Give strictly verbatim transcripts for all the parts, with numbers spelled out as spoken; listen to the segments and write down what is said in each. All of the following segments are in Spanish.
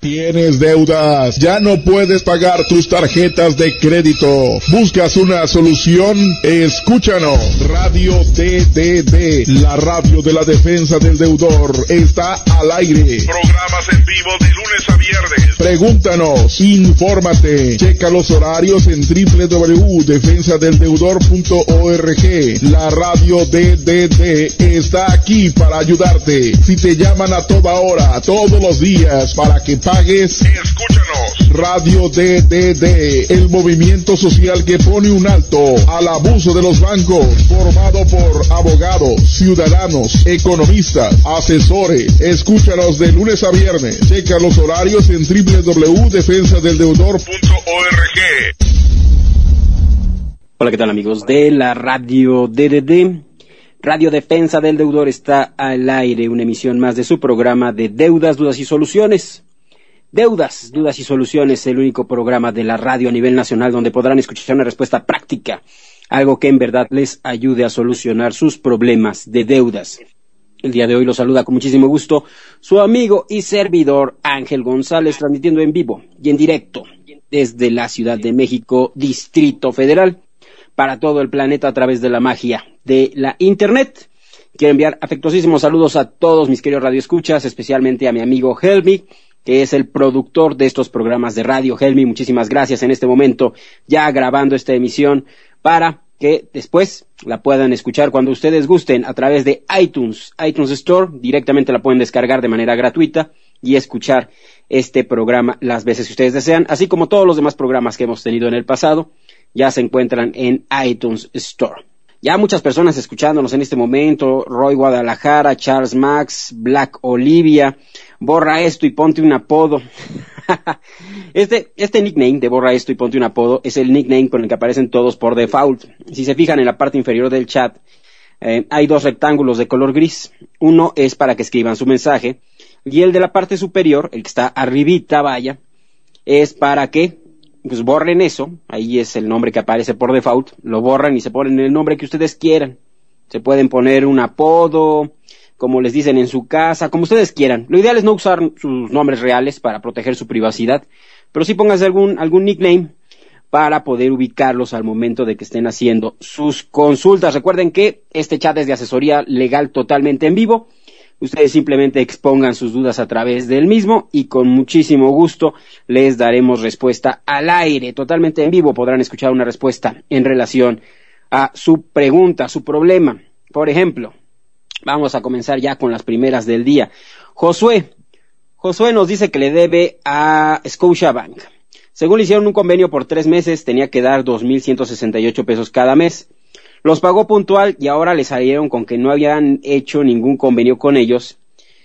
¿Tienes deudas? ¿Ya no puedes pagar tus tarjetas de crédito? ¿Buscas una solución? Escúchanos. Radio D D D, la radio de la defensa del deudor, está al aire. Programas en vivo de lunes a viernes. Pregúntanos, infórmate, checa los horarios en doble u doble u doble u punto defensa del deudor punto org. La radio D D D está aquí para ayudarte. Si te llaman a toda hora, todos los días, para que pagues, escúchanos. Radio D D D, el movimiento social que pone un alto al abuso de los bancos, formado por abogados, ciudadanos, economistas, asesores. Escúchanos de lunes a viernes. Checa los horarios en doble u doble u doble u punto defensa del deudor punto org. Hola, ¿qué tal, amigos de la radio D D D? Radio Defensa del Deudor está al aire, una emisión más de su programa de Deudas, Dudas y Soluciones. Deudas, Dudas y Soluciones, el único programa de la radio a nivel nacional donde podrán escuchar una respuesta práctica, algo que en verdad les ayude a solucionar sus problemas de deudas. El día de hoy los saluda con muchísimo gusto su amigo y servidor Ángel González, transmitiendo en vivo y en directo desde la Ciudad de México, Distrito Federal, para todo el planeta a través de la magia de la Internet. Quiero enviar afectuosísimos saludos a todos mis queridos radioescuchas, especialmente a mi amigo Helmi, que es el productor de estos programas de radio. Helmi, muchísimas gracias en este momento, ya grabando esta emisión para que después la puedan escuchar cuando ustedes gusten a través de iTunes, iTunes Store. Directamente la pueden descargar de manera gratuita y escuchar este programa las veces que ustedes desean, así como todos los demás programas que hemos tenido en el pasado, ya se encuentran en iTunes Store. Ya muchas personas escuchándonos en este momento: Roy Guadalajara, Charles Max, Black Olivia, borra esto y ponte un apodo. este, este nickname de borra esto y ponte un apodo es el nickname con el que aparecen todos por default. Si se fijan en la parte inferior del chat, eh, hay dos rectángulos de color gris. Uno es para que escriban su mensaje, y el de la parte superior, el que está arribita, vaya, es para que pues borren eso. Ahí es el nombre que aparece por default, lo borran y se ponen el nombre que ustedes quieran. Se pueden poner un apodo, como les dicen en su casa, como ustedes quieran. Lo ideal es no usar sus nombres reales para proteger su privacidad, pero sí pónganse algún, algún nickname para poder ubicarlos al momento de que estén haciendo sus consultas. Recuerden que este chat es de asesoría legal totalmente en vivo. Ustedes simplemente expongan sus dudas a través del mismo y con muchísimo gusto les daremos respuesta al aire. Totalmente en vivo podrán escuchar una respuesta en relación a su pregunta, su problema. Por ejemplo, vamos a comenzar ya con las primeras del día. Josué, Josué nos dice que le debe a Scotiabank. Según le hicieron un convenio por tres meses, tenía que dar dos mil ciento sesenta y ocho pesos cada mes. Los pagó puntual y ahora le salieron con que no habían hecho ningún convenio con ellos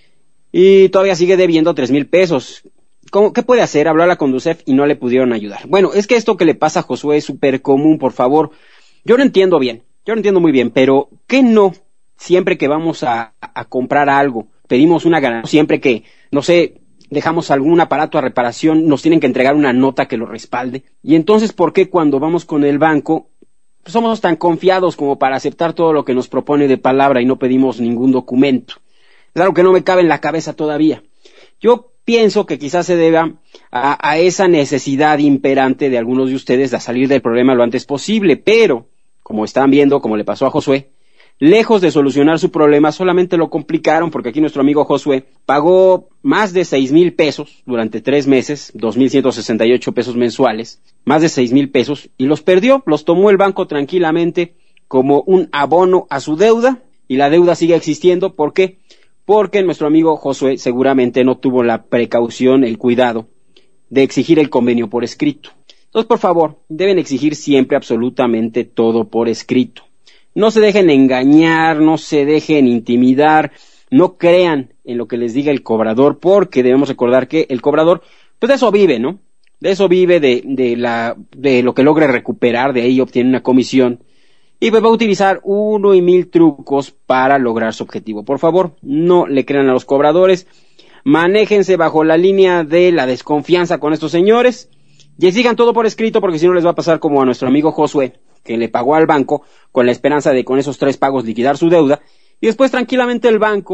y todavía sigue debiendo tres mil pesos. ¿Cómo, ¿Qué puede hacer? Habló a la Conducef y no le pudieron ayudar. Bueno, es que esto que le pasa a Josué es súper común, por favor. Yo no entiendo bien, yo no entiendo muy bien, pero ¿qué no? Siempre que vamos a, a comprar algo, pedimos una ganancia, siempre que, no sé, dejamos algún aparato a reparación, nos tienen que entregar una nota que lo respalde. Y entonces, ¿por qué cuando vamos con el banco somos tan confiados como para aceptar todo lo que nos propone de palabra y no pedimos ningún documento? Es algo que no me cabe en la cabeza todavía. Yo pienso que quizás se deba a, a esa necesidad imperante de algunos de ustedes de salir del problema lo antes posible, pero, como están viendo, como le pasó a Josué, lejos de solucionar su problema, solamente lo complicaron, porque aquí nuestro amigo Josué pagó más de seis mil pesos durante tres meses, dos mil ciento sesenta y ocho pesos mensuales, más de seis mil pesos, y los perdió, los tomó el banco tranquilamente como un abono a su deuda, y la deuda sigue existiendo. ¿Por qué? Porque nuestro amigo Josué seguramente no tuvo la precaución, el cuidado de exigir el convenio por escrito. Entonces, por favor, deben exigir siempre absolutamente todo por escrito. No se dejen engañar, no se dejen intimidar, no crean en lo que les diga el cobrador, porque debemos recordar que el cobrador, pues de eso vive, ¿no? De eso vive, de, de la, de lo que logre recuperar, de ahí obtiene una comisión, y pues va a utilizar uno y mil trucos para lograr su objetivo. Por favor, no le crean a los cobradores, manéjense bajo la línea de la desconfianza con estos señores, y exijan todo por escrito, porque si no les va a pasar como a nuestro amigo Josué, que le pagó al banco con la esperanza de con esos tres pagos liquidar su deuda, y después tranquilamente el banco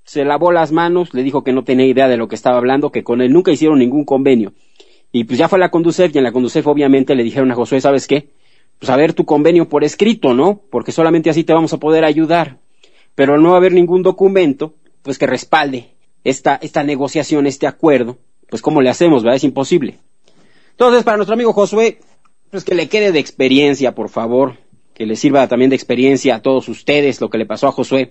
se lavó las manos, le dijo que no tenía idea de lo que estaba hablando, que con él nunca hicieron ningún convenio. Y pues ya fue a la Conducef, y en la Conducef obviamente le dijeron a Josué, ¿sabes qué? Pues a ver tu convenio por escrito, ¿no? Porque solamente así te vamos a poder ayudar. Pero al no haber ningún documento, pues que respalde esta, esta negociación, este acuerdo, pues ¿cómo le hacemos, verdad? Es imposible. Entonces, para nuestro amigo Josué, pues que le quede de experiencia, por favor, que le sirva también de experiencia a todos ustedes lo que le pasó a Josué.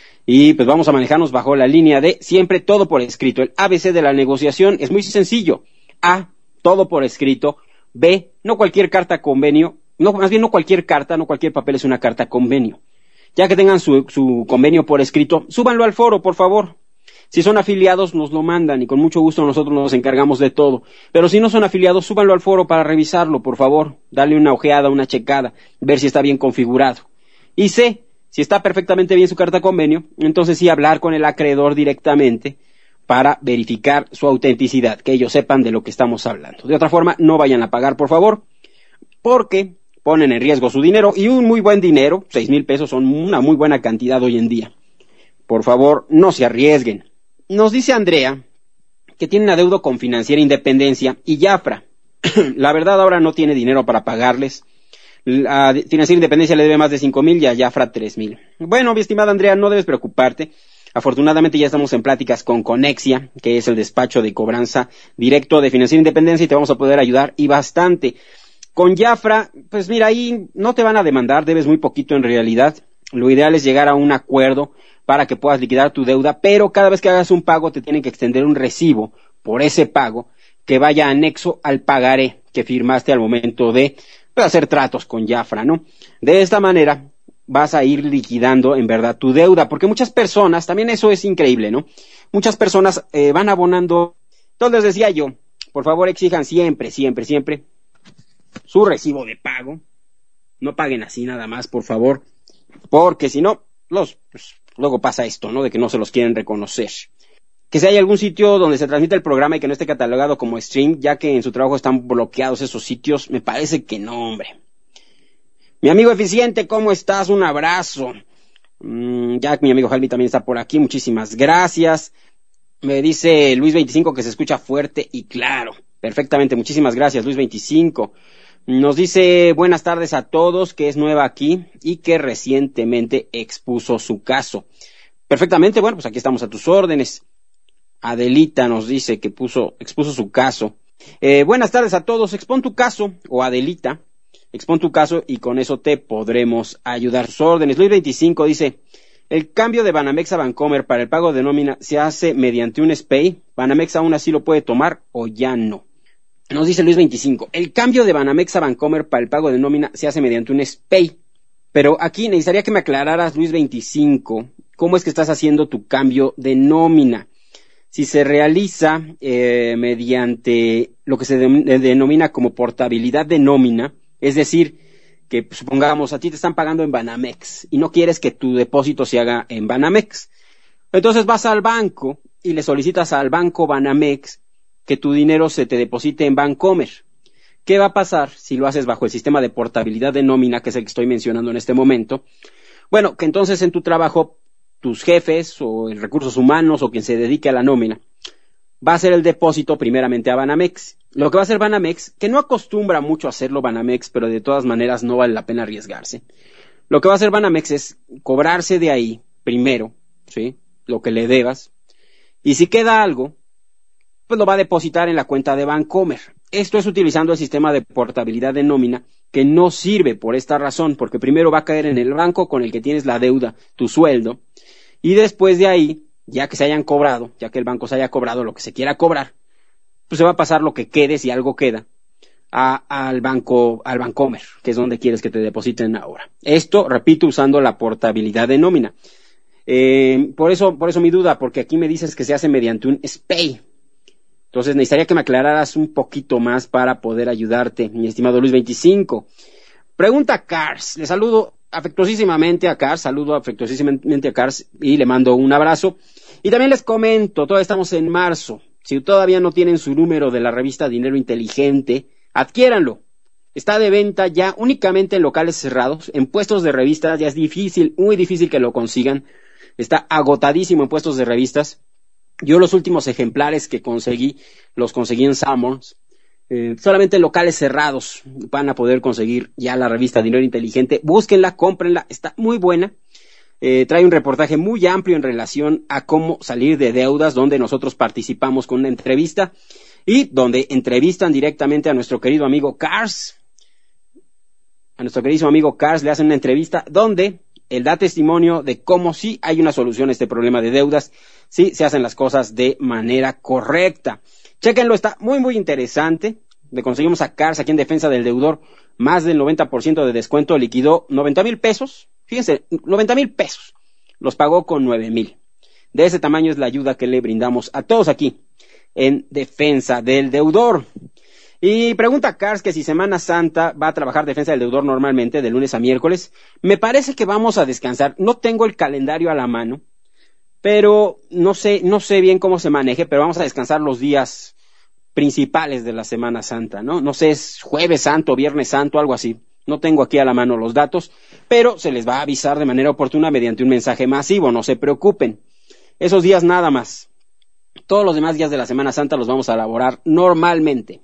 Y pues vamos a manejarnos bajo la línea de siempre todo por escrito. El A B C de la negociación es muy sencillo. A, todo por escrito. B, no cualquier carta convenio. No, más bien no cualquier carta, no cualquier papel es una carta convenio. Ya que tengan su, su convenio por escrito, súbanlo al foro, por favor. Si son afiliados, nos lo mandan y con mucho gusto nosotros nos encargamos de todo. Pero si no son afiliados, súbanlo al foro para revisarlo, por favor. Dale una ojeada, una checada, ver si está bien configurado. Y C, si está perfectamente bien su carta convenio, entonces sí hablar con el acreedor directamente para verificar su autenticidad, que ellos sepan de lo que estamos hablando. De otra forma, no vayan a pagar, por favor, porque ponen en riesgo su dinero, y un muy buen dinero, seis mil pesos son una muy buena cantidad hoy en día. Por favor, no se arriesguen. Nos dice Andrea que tiene un adeudo con Financiera Independencia y Jafra. La verdad ahora no tiene dinero para pagarles. La Financiera Independencia le debe más de cinco mil y a Jafra tres mil. Bueno, mi estimada Andrea, no debes preocuparte. Afortunadamente ya estamos en pláticas con Conexia, que es el despacho de cobranza directo de Financiera Independencia, y te vamos a poder ayudar y bastante. Con Jafra, pues mira, ahí no te van a demandar, debes muy poquito en realidad. Lo ideal es llegar a un acuerdo para que puedas liquidar tu deuda, pero cada vez que hagas un pago te tienen que extender un recibo por ese pago que vaya anexo al pagaré que firmaste al momento de pues, hacer tratos con Jafra, ¿no? De esta manera vas a ir liquidando en verdad tu deuda, porque muchas personas, también eso es increíble, ¿no? Muchas personas eh, van abonando. Entonces les decía yo, por favor exijan siempre, siempre, siempre su recibo de pago. No paguen así nada más, por favor, porque si no, los pues, luego pasa esto, ¿no? De que no se los quieren reconocer. Que si hay algún sitio donde se transmite el programa y que no esté catalogado como stream, ya que en su trabajo están bloqueados esos sitios, me parece que no, hombre. Mi amigo Eficiente, ¿cómo estás? Un abrazo. Mm, ya mi amigo Javi también está por aquí, muchísimas gracias. Me dice Luis veinticinco que se escucha fuerte y claro. Perfectamente, muchísimas gracias, Luis veinticinco. Nos dice buenas tardes a todos, que es nueva aquí y que recientemente expuso su caso. Perfectamente, bueno, pues aquí estamos a tus órdenes. Adelita nos dice que puso, expuso su caso. Eh, buenas tardes a todos, expón tu caso, o Adelita, expón tu caso y con eso te podremos ayudar. Sus órdenes. Luis veinticinco dice, el cambio de Banamex a Bancomer para el pago de nómina se hace mediante un S P A Y. ¿Banamex aún así lo puede tomar o ya no? Nos dice Luis veinticinco, el cambio de Banamex a Bancomer para el pago de nómina se hace mediante un S P A Y. Pero aquí necesitaría que me aclararas, Luis veinticinco, cómo es que estás haciendo tu cambio de nómina. Si se realiza eh, mediante lo que se de, denomina como portabilidad de nómina, es decir, que pues, supongamos a ti te están pagando en Banamex y no quieres que tu depósito se haga en Banamex. Entonces vas al banco y le solicitas al banco Banamex que tu dinero se te deposite en Bancomer. ¿Qué va a pasar si lo haces bajo el sistema de portabilidad de nómina, que es el que estoy mencionando en este momento? Bueno, que entonces en tu trabajo tus jefes o en recursos humanos o quien se dedique a la nómina va a hacer el depósito primeramente a Banamex. Lo que va a hacer Banamex, que no acostumbra mucho a hacerlo Banamex, pero de todas maneras no vale la pena arriesgarse. Lo que va a hacer Banamex es cobrarse de ahí primero, ¿sí? Lo que le debas. Y si queda algo, pues lo va a depositar en la cuenta de Bancomer. Esto es utilizando el sistema de portabilidad de nómina, que no sirve por esta razón, porque primero va a caer en el banco con el que tienes la deuda, tu sueldo, y después de ahí, ya que se hayan cobrado, ya que el banco se haya cobrado lo que se quiera cobrar, pues se va a pasar lo que quede, si algo queda, a, al banco, al Bancomer, que es donde quieres que te depositen ahora. Esto, repito, usando la portabilidad de nómina. Eh, por eso, por eso mi duda, porque aquí me dices que se hace mediante un S P A Y. Entonces necesitaría que me aclararas un poquito más para poder ayudarte, mi estimado Luis veinticinco. Pregunta Cars, le saludo afectuosísimamente a Cars, saludo afectuosísimamente a Cars y le mando un abrazo. Y también les comento, todavía estamos en marzo, si todavía no tienen su número de la revista Dinero Inteligente, adquiéranlo. Está de venta ya únicamente en locales cerrados, en puestos de revistas ya es difícil, muy difícil que lo consigan. está agotadísimo en puestos de revistas. Yo los últimos ejemplares que conseguí, los conseguí en Sanborns. Eh, solamente en locales cerrados van a poder conseguir ya la revista Dinero Inteligente. Búsquenla, cómprenla, está muy buena. Eh, trae un reportaje muy amplio en relación a cómo salir de deudas, donde nosotros participamos con una entrevista y donde entrevistan directamente a nuestro querido amigo Kars. A nuestro querido amigo Kars le hacen una entrevista donde él da testimonio de cómo sí hay una solución a este problema de deudas, sí se hacen las cosas de manera correcta. Chéquenlo, está muy muy interesante. Le conseguimos a Kars aquí en Defensa del Deudor más del noventa por ciento de descuento, liquidó noventa mil pesos. Fíjense, noventa mil pesos. Los pagó con nueve mil. De ese tamaño es la ayuda que le brindamos a todos aquí en Defensa del Deudor. Y pregunta Kars que si Semana Santa va a trabajar Defensa del Deudor normalmente de lunes a miércoles. Me parece que vamos a descansar. No tengo el calendario a la mano, pero no sé, no sé bien cómo se maneje, pero vamos a descansar los días principales de la Semana Santa, ¿no? No sé, es Jueves Santo, Viernes Santo, algo así. No tengo aquí a la mano los datos, pero se les va a avisar de manera oportuna mediante un mensaje masivo, no se preocupen. Esos días nada más. Todos los demás días de la Semana Santa los vamos a elaborar normalmente.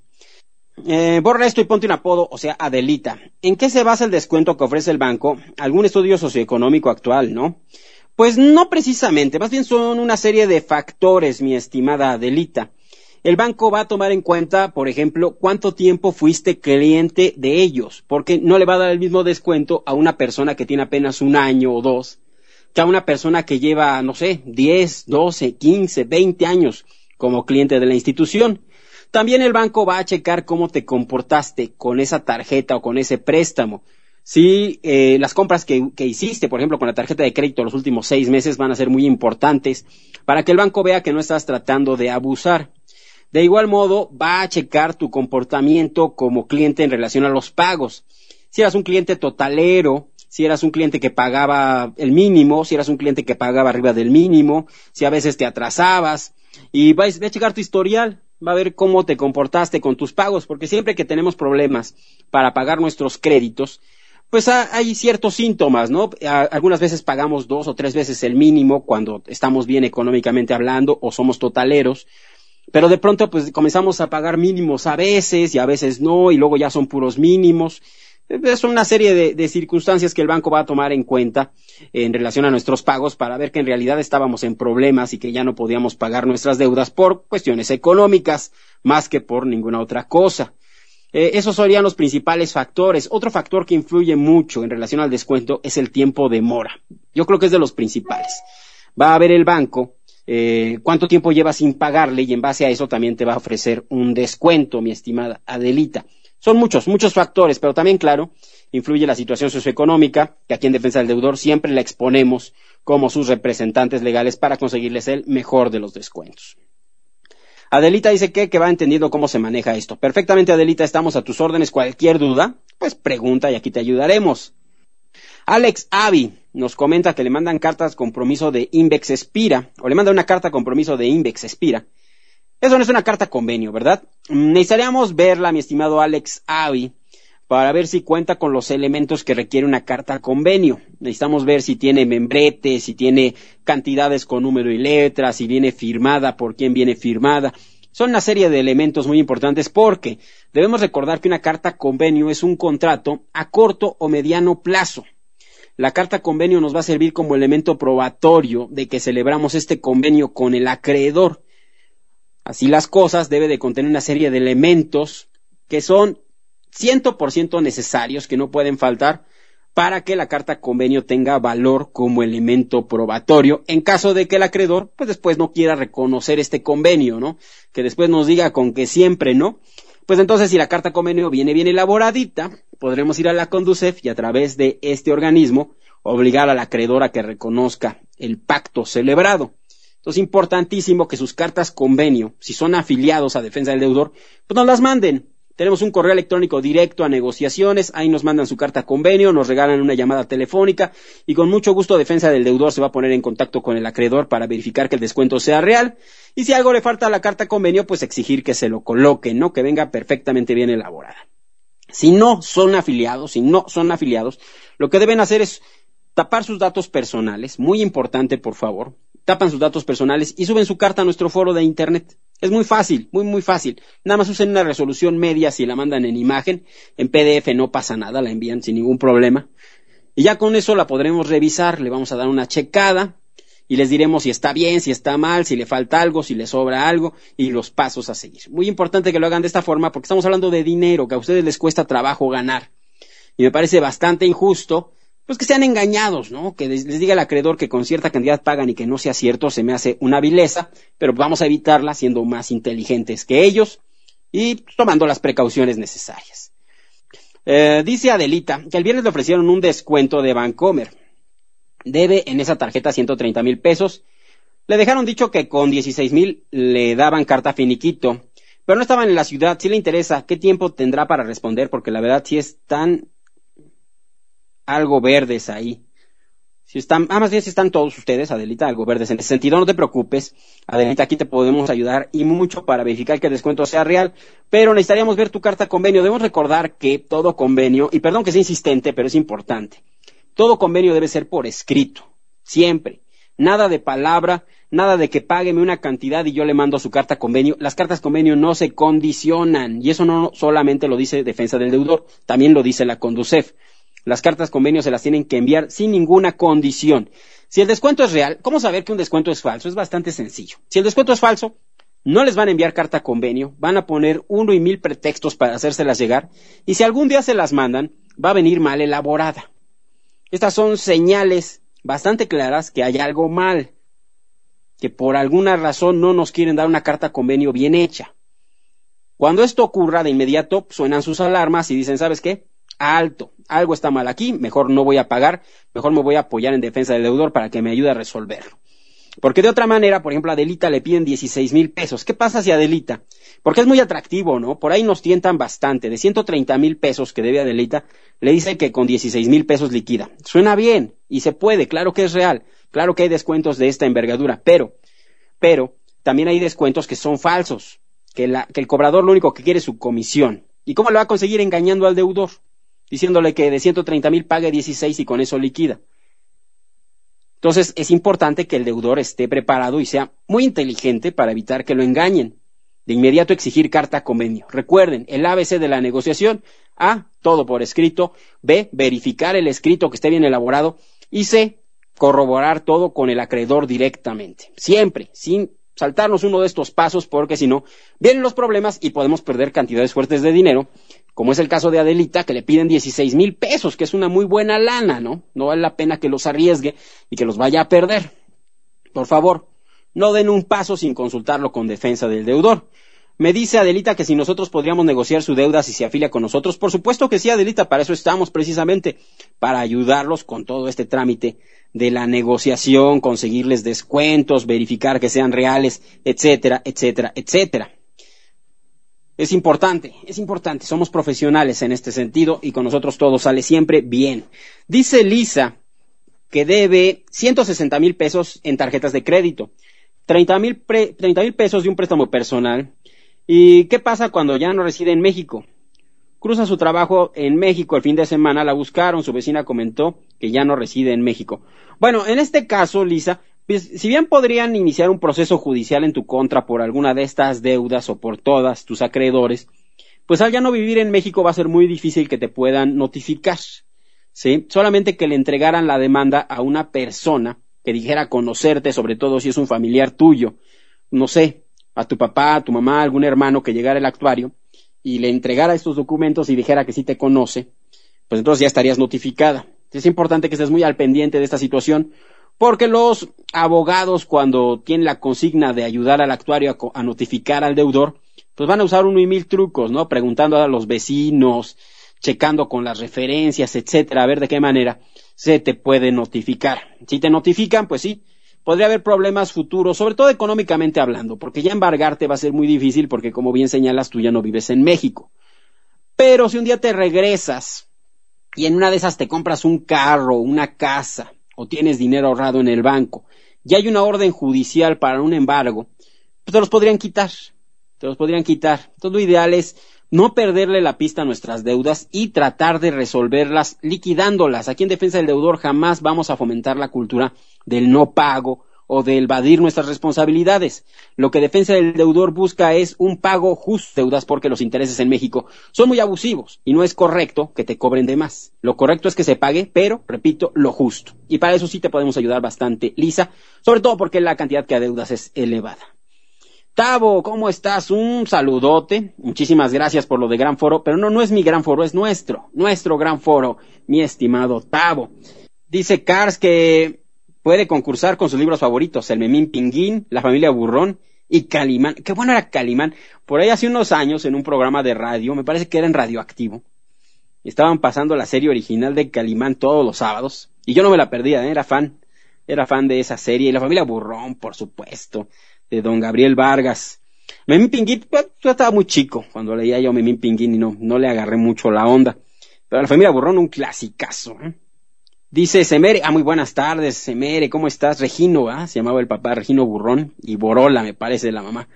Eh, borra esto y ponte un apodo, o sea, Adelita. ¿En qué se basa el descuento que ofrece el banco? ¿Algún estudio socioeconómico actual, no? Pues no precisamente, más bien son una serie de factores, mi estimada Adelita. El banco va a tomar en cuenta, por ejemplo, cuánto tiempo fuiste cliente de ellos, porque no le va a dar el mismo descuento a una persona que tiene apenas un año o dos, que a una persona que lleva, no sé, diez, doce, quince, veinte años como cliente de la institución. También el banco va a checar cómo te comportaste con esa tarjeta o con ese préstamo. Si eh, las compras que, que hiciste, por ejemplo, con la tarjeta de crédito los últimos seis meses van a ser muy importantes para que el banco vea que no estás tratando de abusar. De igual modo, va a checar tu comportamiento como cliente en relación a los pagos. Si eras un cliente totalero, si eras un cliente que pagaba el mínimo, si eras un cliente que pagaba arriba del mínimo, si a veces te atrasabas, y va a checar tu historial, va a ver cómo te comportaste con tus pagos, porque siempre que tenemos problemas para pagar nuestros créditos, pues hay ciertos síntomas, ¿no? Algunas veces pagamos dos o tres veces el mínimo cuando estamos bien económicamente hablando o somos totaleros, pero de pronto pues comenzamos a pagar mínimos a veces y a veces no, y luego ya son puros mínimos. Es una serie de, de circunstancias que el banco va a tomar en cuenta en relación a nuestros pagos para ver que en realidad estábamos en problemas y que ya no podíamos pagar nuestras deudas por cuestiones económicas más que por ninguna otra cosa. Eh, esos serían los principales factores. Otro factor que influye mucho en relación al descuento es el tiempo de mora. Yo creo que es de los principales. Va a ver el banco eh, cuánto tiempo lleva sin pagarle y en base a eso también te va a ofrecer un descuento, mi estimada Adelita. Son muchos, muchos factores, pero también, claro, influye la situación socioeconómica, que aquí en Defensa del Deudor siempre la exponemos como sus representantes legales para conseguirles el mejor de los descuentos. Adelita dice que, que va entendiendo cómo se maneja esto. Perfectamente, Adelita, estamos a tus órdenes. Cualquier duda, pues pregunta y aquí te ayudaremos. Alex Avi nos comenta que le mandan cartas compromiso de Invex Expira, o le manda una carta compromiso de Invex Expira. Eso no es una carta convenio, ¿verdad? Necesitaríamos verla, mi estimado Alex Avi, para ver si cuenta con los elementos que requiere una carta convenio. Necesitamos ver si tiene membrete, si tiene cantidades con número y letra, si viene firmada, por quién viene firmada. Son una serie de elementos muy importantes porque debemos recordar que una carta convenio es un contrato a corto o mediano plazo. La carta convenio nos va a servir como elemento probatorio de que celebramos este convenio con el acreedor. Así las cosas, debe de contener una serie de elementos que son cien por ciento necesarios, que no pueden faltar para que la carta convenio tenga valor como elemento probatorio en caso de que el acreedor pues después no quiera reconocer este convenio, ¿no? Que después nos diga con que siempre no. Pues entonces si la carta convenio viene bien elaboradita, podremos ir a la Conducef y a través de este organismo obligar al acreedor a que reconozca el pacto celebrado. Entonces, importantísimo que sus cartas convenio, si son afiliados a Defensa del Deudor, pues nos las manden. Tenemos un correo electrónico directo a negociaciones, ahí nos mandan su carta convenio, nos regalan una llamada telefónica y con mucho gusto Defensa del Deudor se va a poner en contacto con el acreedor para verificar que el descuento sea real y si algo le falta a la carta convenio, pues exigir que se lo coloquen, ¿no? Que venga perfectamente bien elaborada. Si no son afiliados, si no son afiliados, lo que deben hacer es tapar sus datos personales, muy importante, por favor, tapan sus datos personales y suben su carta a nuestro foro de internet. Es muy fácil, muy muy fácil. Nada más usen una resolución media si la mandan en imagen, en P D F no pasa nada, la envían sin ningún problema. Y ya con eso la podremos revisar, le vamos a dar una checada y les diremos si está bien, si está mal, si le falta algo, si le sobra algo y los pasos a seguir. Muy importante que lo hagan de esta forma porque estamos hablando de dinero que a ustedes les cuesta trabajo ganar. Y me parece bastante injusto pues que sean engañados, ¿no? Que les, les diga el acreedor que con cierta cantidad pagan y que no sea cierto, se me hace una vileza, pero vamos a evitarla siendo más inteligentes que ellos y tomando las precauciones necesarias. Eh, dice Adelita que el viernes le ofrecieron un descuento de Bancomer. Debe en esa tarjeta ciento treinta mil pesos. Le dejaron dicho que con dieciséis mil le daban carta finiquito, pero no estaban en la ciudad. Si le interesa, ¿qué tiempo tendrá para responder? Porque la verdad sí están algo verdes ahí. Si están, ah, más bien si están todos ustedes, Adelita, algo verdes. En ese sentido, no te preocupes, Adelita, aquí te podemos ayudar y mucho para verificar que el descuento sea real, pero necesitaríamos ver tu carta convenio. Debemos recordar que todo convenio, y perdón que sea insistente, pero es importante, todo convenio debe ser por escrito, siempre. Nada de palabra, nada de que págueme una cantidad y yo le mando su carta convenio. Las cartas convenio no se condicionan, y eso no solamente lo dice Defensa del Deudor, también lo dice la Conducef. Las cartas convenio se las tienen que enviar sin ninguna condición. Si el descuento es real, ¿cómo saber que un descuento es falso? Es bastante sencillo. Si el descuento es falso, no les van a enviar carta convenio, van a poner uno y mil pretextos para hacérselas llegar, y si algún día se las mandan, va a venir mal elaborada. Estas son señales bastante claras que hay algo mal, que por alguna razón no nos quieren dar una carta convenio bien hecha. Cuando esto ocurra, de inmediato suenan sus alarmas y dicen, ¿sabes qué? Alto, algo está mal aquí, mejor no voy a pagar, mejor me voy a apoyar en Defensa del Deudor para que me ayude a resolverlo. Porque de otra manera, por ejemplo, a Adelita le piden dieciséis mil pesos. ¿Qué pasa si Adelita? Porque es muy atractivo, ¿no? Por ahí nos tientan bastante. De ciento treinta mil pesos que debe Adelita, le dicen que con dieciséis mil pesos liquida. Suena bien y se puede, claro que es real, claro que hay descuentos de esta envergadura, pero, pero, también hay descuentos que son falsos, que, la, que el cobrador lo único que quiere es su comisión. ¿Y cómo lo va a conseguir? Engañando al deudor, diciéndole que de ciento treinta mil pague dieciséis y con eso liquida. Entonces es importante que el deudor esté preparado y sea muy inteligente para evitar que lo engañen. De inmediato exigir carta convenio. Recuerden, el A B C de la negociación: A, todo por escrito; B, verificar el escrito que esté bien elaborado; y C, corroborar todo con el acreedor directamente. Siempre, sin saltarnos uno de estos pasos, porque si no, vienen los problemas y podemos perder cantidades fuertes de dinero, como es el caso de Adelita, que le piden dieciséis mil pesos, que es una muy buena lana, ¿no? No vale la pena que los arriesgue y que los vaya a perder. Por favor, no den un paso sin consultarlo con Defensa del Deudor. Me dice Adelita que si nosotros podríamos negociar su deuda si se afilia con nosotros. Por supuesto que sí, Adelita, para eso estamos precisamente, para ayudarlos con todo este trámite de la negociación, conseguirles descuentos, verificar que sean reales, etcétera, etcétera, etcétera. Es importante, es importante, somos profesionales en este sentido y con nosotros todo sale siempre bien. Dice Lisa que debe ciento sesenta mil pesos en tarjetas de crédito, treinta mil pesos de un préstamo personal. ¿Y qué pasa cuando ya no reside en México? Cruza su trabajo en México el fin de semana, la buscaron, su vecina comentó que ya no reside en México. Bueno, en este caso, Lisa, pues, si bien podrían iniciar un proceso judicial en tu contra por alguna de estas deudas o por todas tus acreedores, pues al ya no vivir en México va a ser muy difícil que te puedan notificar, ¿sí? Solamente que le entregaran la demanda a una persona que dijera conocerte, sobre todo si es un familiar tuyo, no sé, a tu papá, a tu mamá, a algún hermano que llegara al actuario y le entregara estos documentos y dijera que sí te conoce, pues entonces ya estarías notificada. Es importante que estés muy al pendiente de esta situación, porque los abogados, cuando tienen la consigna de ayudar al actuario a, a notificar al deudor, pues van a usar uno y mil trucos, ¿no? Preguntando a los vecinos, checando con las referencias, etcétera, a ver de qué manera se te puede notificar. Si te notifican, pues sí, podría haber problemas futuros, sobre todo económicamente hablando, porque ya embargarte va a ser muy difícil, porque como bien señalas, tú ya no vives en México. Pero si un día te regresas y en una de esas te compras un carro, una casa, o tienes dinero ahorrado en el banco, y hay una orden judicial para un embargo, pues te los podrían quitar, te los podrían quitar. Entonces lo ideal es no perderle la pista a nuestras deudas y tratar de resolverlas liquidándolas. Aquí en Defensa del Deudor jamás vamos a fomentar la cultura del no pago o de evadir nuestras responsabilidades. Lo que Defensa del Deudor busca es un pago justo de deudas, porque los intereses en México son muy abusivos y no es correcto que te cobren de más. Lo correcto es que se pague, pero, repito, lo justo. Y para eso sí te podemos ayudar bastante, Lisa, sobre todo porque la cantidad que adeudas es elevada. Tavo, ¿cómo estás? Un saludote. Muchísimas gracias por lo de Gran Foro, pero no, no es mi Gran Foro, es nuestro, nuestro Gran Foro, mi estimado Tavo. Dice Cars que puede concursar con sus libros favoritos, El Memín Pinguín, La Familia Burrón y Calimán. Qué bueno era Calimán. Por ahí hace unos años, en un programa de radio, me parece que era en Radioactivo, estaban pasando la serie original de Calimán todos los sábados, y yo no me la perdía, ¿eh? era fan, era fan de esa serie. Y La Familia Burrón, por supuesto, de don Gabriel Vargas. Memín Pinguín, pues, yo estaba muy chico cuando leía yo Memín Pinguín y no, no le agarré mucho la onda. Pero La Familia Burrón, un clasicazo, ¿eh? Dice Semere, ah, muy buenas tardes, Semere, ¿cómo estás? Regino, ¿ah? Se llamaba el papá, Regino Burrón, y Borola, me parece, la mamá.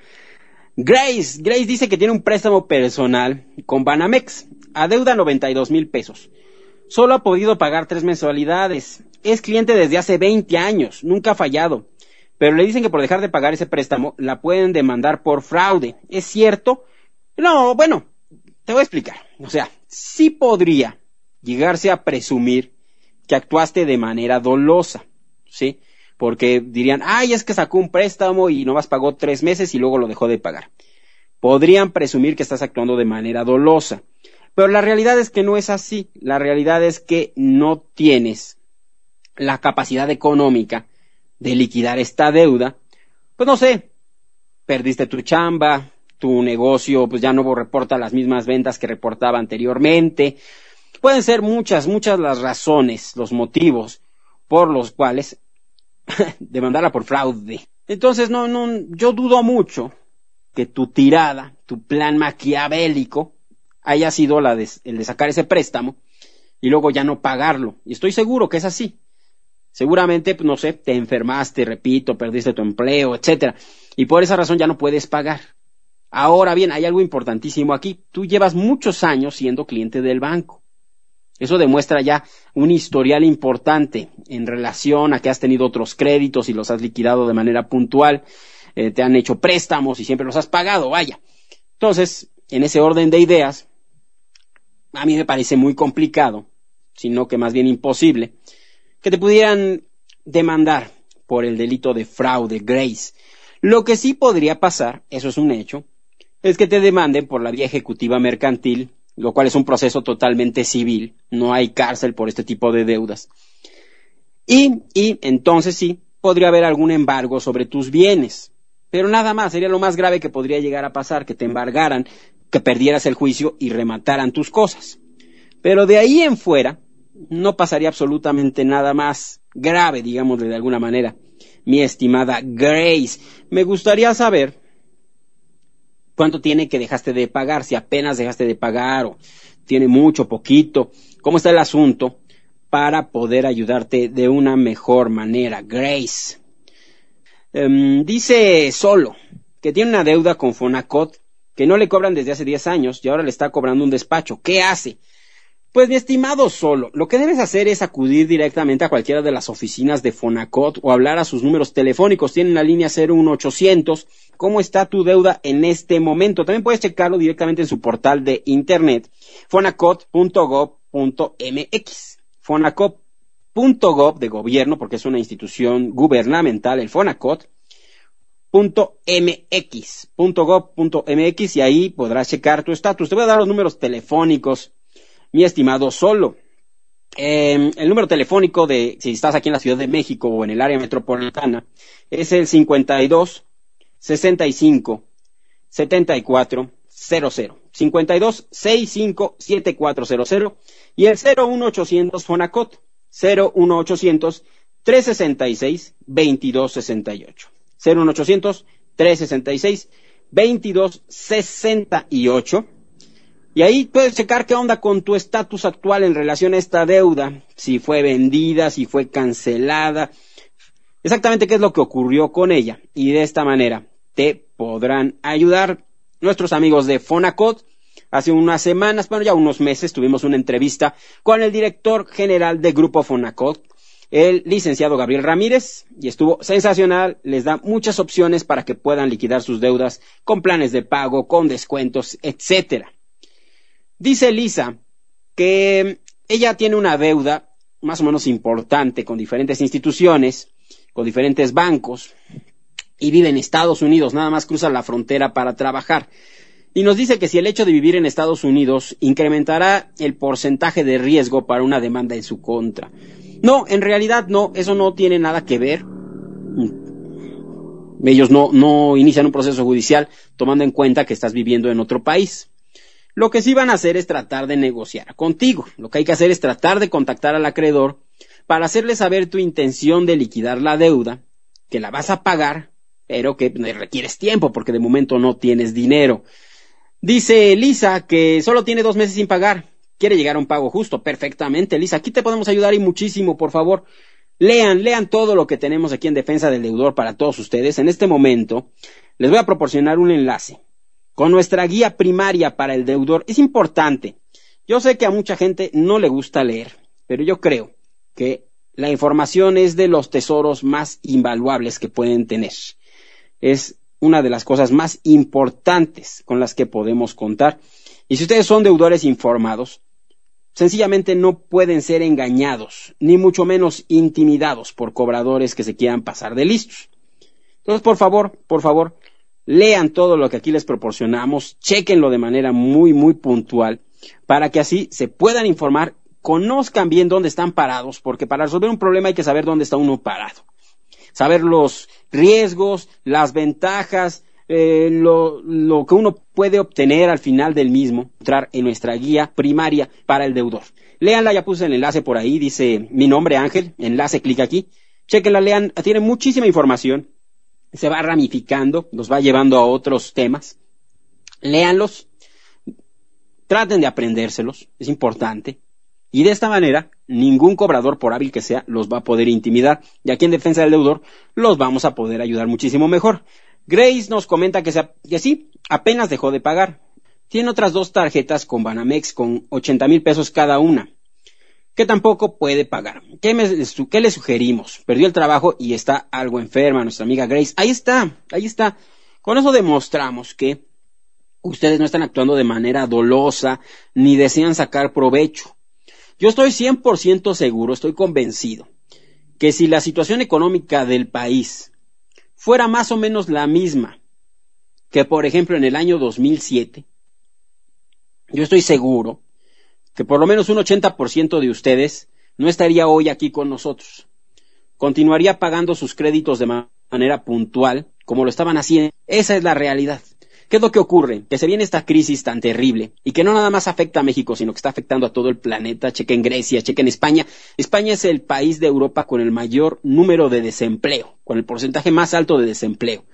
Grace, Grace dice que tiene un préstamo personal con Banamex, adeuda noventa y dos mil pesos. Solo ha podido pagar tres mensualidades. Es cliente desde hace veinte años, nunca ha fallado. Pero le dicen que por dejar de pagar ese préstamo, la pueden demandar por fraude. ¿Es cierto? No, bueno, te voy a explicar. O sea, sí podría llegarse a presumir que actuaste de manera dolosa, ¿sí? Porque dirían, ay, es que sacó un préstamo y nomás pagó tres meses y luego lo dejó de pagar. Podrían presumir que estás actuando de manera dolosa, pero la realidad es que no es así. La realidad es que no tienes la capacidad económica de liquidar esta deuda. Pues no sé, perdiste tu chamba, tu negocio pues ya no reporta las mismas ventas que reportaba anteriormente. Pueden ser muchas, muchas las razones, los motivos por los cuales demandarla por fraude. Entonces, no, no, yo dudo mucho que tu tirada, tu plan maquiavélico, haya sido la de, el de sacar ese préstamo y luego ya no pagarlo. Y estoy seguro que es así. Seguramente, pues, no sé, te enfermaste, repito, perdiste tu empleo, etcétera. Y por esa razón ya no puedes pagar. Ahora bien, hay algo importantísimo aquí. Tú llevas muchos años siendo cliente del banco. Eso demuestra ya un historial importante en relación a que has tenido otros créditos y los has liquidado de manera puntual, eh, te han hecho préstamos y siempre los has pagado, vaya. Entonces, en ese orden de ideas, a mí me parece muy complicado, sino que más bien imposible, que te pudieran demandar por el delito de fraude, Grace. Lo que sí podría pasar, eso es un hecho, es que te demanden por la vía ejecutiva mercantil, lo cual es un proceso totalmente civil, no hay cárcel por este tipo de deudas. Y, y entonces sí, podría haber algún embargo sobre tus bienes, pero nada más, sería lo más grave que podría llegar a pasar, que te embargaran, que perdieras el juicio y remataran tus cosas. Pero de ahí en fuera, no pasaría absolutamente nada más grave, digámosle de alguna manera. Mi estimada Grace, me gustaría saber cuánto tiene que dejaste de pagar, si apenas dejaste de pagar o tiene mucho, poquito, cómo está el asunto para poder ayudarte de una mejor manera, Grace. Um, dice Solo que tiene una deuda con Fonacot que no le cobran desde hace diez años y ahora le está cobrando un despacho. ¿Qué hace? Pues mi estimado Solo, lo que debes hacer es acudir directamente a cualquiera de las oficinas de Fonacot o hablar a sus números telefónicos. Tienen la línea cero uno ochocientos. ¿Cómo está tu deuda en este momento? También puedes checarlo directamente en su portal de internet, fonacot punto gob punto mx. Fonacot punto gob de gobierno, porque es una institución gubernamental, el Fonacot, punto mx, punto gob punto mx, y ahí podrás checar tu estatus. Te voy a dar los números telefónicos, mi estimado Solo. Eh, el número telefónico de, si estás aquí en la Ciudad de México o en el área metropolitana, es el cincuenta y dos, sesenta y cinco, setenta y cuatro, cero cero. cincuenta y dos, sesenta y cinco, setenta y cuatro cero cero y el cero uno ochocientos Fonacot, cero uno ochocientos, trescientos sesenta y seis, veintidós sesenta y ocho. cero uno ochocientos, trescientos sesenta y seis, veintidós sesenta y ocho. Y ahí puedes checar qué onda con tu estatus actual en relación a esta deuda, si fue vendida, si fue cancelada, exactamente qué es lo que ocurrió con ella. Y de esta manera te podrán ayudar nuestros amigos de Fonacot Hace unas semanas, bueno, ya unos meses, tuvimos una entrevista con el director general de Grupo Fonacot, el licenciado Gabriel Ramírez, y estuvo sensacional. Les da muchas opciones para que puedan liquidar sus deudas con planes de pago, con descuentos, etcétera. Dice Lisa que ella tiene una deuda más o menos importante con diferentes instituciones, con diferentes bancos, y vive en Estados Unidos, nada más cruza la frontera para trabajar. Y nos dice que si el hecho de vivir en Estados Unidos incrementará el porcentaje de riesgo para una demanda en su contra. No, en realidad no, eso no tiene nada que ver. Ellos no, no inician un proceso judicial tomando en cuenta que estás viviendo en otro país. Lo que sí van a hacer es tratar de negociar contigo. Lo que hay que hacer es tratar de contactar al acreedor para hacerle saber tu intención de liquidar la deuda, que la vas a pagar, pero que requieres tiempo porque de momento no tienes dinero. Dice Lisa que solo tiene dos meses sin pagar. Quiere llegar a un pago justo. Perfectamente, Lisa. Aquí te podemos ayudar y muchísimo, por favor. Lean, lean todo lo que tenemos aquí en Defensa del Deudor para todos ustedes. En este momento les voy a proporcionar un enlace con nuestra guía primaria para el deudor. Es importante. Yo sé que a mucha gente no le gusta leer, pero yo creo que la información es de los tesoros más invaluables que pueden tener. Es una de las cosas más importantes con las que podemos contar. Y si ustedes son deudores informados, sencillamente no pueden ser engañados, ni mucho menos intimidados por cobradores que se quieran pasar de listos. Entonces, por favor, por favor, lean todo lo que aquí les proporcionamos, chéquenlo de manera muy, muy puntual, para que así se puedan informar, conozcan bien dónde están parados, porque para resolver un problema hay que saber dónde está uno parado. Saber los riesgos, las ventajas, eh, lo, lo que uno puede obtener al final del mismo, entrar en nuestra guía primaria para el deudor. Léanla, ya puse el enlace por ahí, dice mi nombre Ángel, enlace, clic aquí, chéquenla, lean, tiene muchísima información, se va ramificando, nos va llevando a otros temas. Léanlos, traten de aprendérselos, es importante. Y de esta manera, ningún cobrador, por hábil que sea, los va a poder intimidar. Y aquí en Defensa del Deudor, los vamos a poder ayudar muchísimo mejor. Grace nos comenta que, se, que sí, apenas dejó de pagar. Tiene otras dos tarjetas con Banamex con ochenta mil pesos cada una, que tampoco puede pagar. ¿Qué, me, ¿Qué le sugerimos? Perdió el trabajo y está algo enferma nuestra amiga Grace. Ahí está, ahí está. Con eso demostramos que ustedes no están actuando de manera dolosa, ni desean sacar provecho. Yo estoy cien por ciento seguro, estoy convencido, que si la situación económica del país fuera más o menos la misma que, por ejemplo, en el año dos mil siete, yo estoy seguro que por lo menos un ochenta por ciento de ustedes no estaría hoy aquí con nosotros. Continuaría pagando sus créditos de manera puntual, como lo estaban haciendo. Esa es la realidad. ¿Qué es lo que ocurre? Que se viene esta crisis tan terrible y que no nada más afecta a México, sino que está afectando a todo el planeta. Chequen Grecia, chequen España. España es el país de Europa con el mayor número de desempleo, con el porcentaje más alto de desempleo.